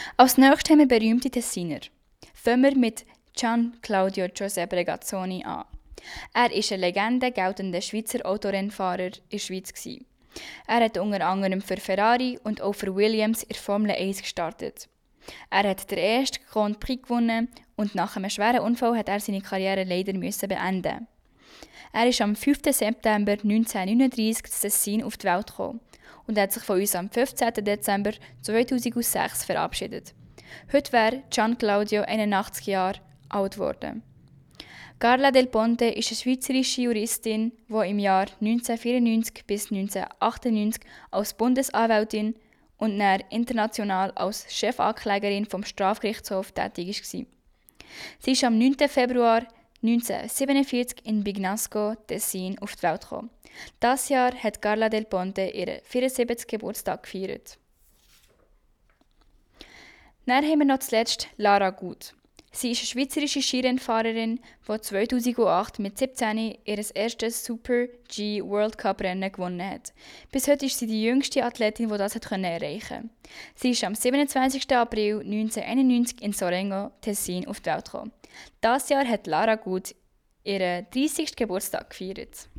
Als nächstes haben wir berühmte Tessiner. Fangen wir mit Gian Claudio Giuseppe Regazzoni an. Er war eine Legende geltender Schweizer Autorennfahrer in der Schweiz. Er hat unter anderem für Ferrari und auch für Williams in der Formel 1 gestartet. Er hat den ersten Grand Prix gewonnen und nach einem schweren Unfall hat er seine Karriere leider beenden. Er ist am 5. September 1939 in Tessin auf die Welt gekommen und hat sich von uns am 15. Dezember 2006 verabschiedet. Heute wäre Gian Claudio 81 Jahre alt geworden. Carla Del Ponte ist eine schweizerische Juristin, die im Jahr 1994 bis 1998 als Bundesanwältin und dann international als Chefanklägerin vom Strafgerichtshof tätig war. Sie ist am 9. Februar 1947 in Bignasco, Tessin, auf die Welt gekommen. Dieses Jahr hat Carla Del Ponte ihren 74. Geburtstag gefeiert. Dann haben wir noch zuletzt Lara Gut. Sie ist eine schweizerische Skirennfahrerin, die 2008 mit 17 ihr erstes Super-G World Cup Rennen gewonnen hat. Bis heute ist sie die jüngste Athletin, die das erreichen konnte. Sie ist am 27. April 1991 in Sorengo, Tessin, auf die Welt gekommen. Dieses Jahr hat Lara Gut ihren 30. Geburtstag gefeiert.